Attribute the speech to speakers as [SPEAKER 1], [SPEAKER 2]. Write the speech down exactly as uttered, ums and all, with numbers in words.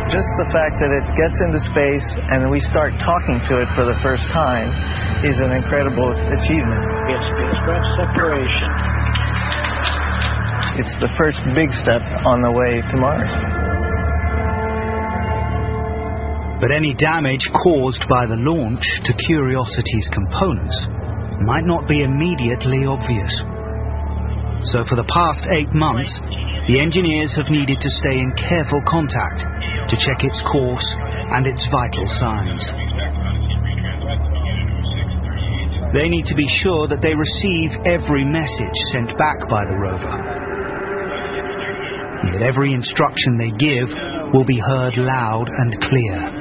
[SPEAKER 1] Just the fact that it gets into space and we start talking to it for the first time is an incredible achievement.
[SPEAKER 2] It's spacecraft separation.
[SPEAKER 1] It's the first big step on the way to Mars.
[SPEAKER 3] But any damage caused by the launch to Curiosity's components might not be immediately obvious. So for the past eight months, the engineers have needed to stay in careful contact to check its course and its vital signs. They need to be sure that they receive every message sent back by the rover, and that every instruction they give will be heard loud and clear.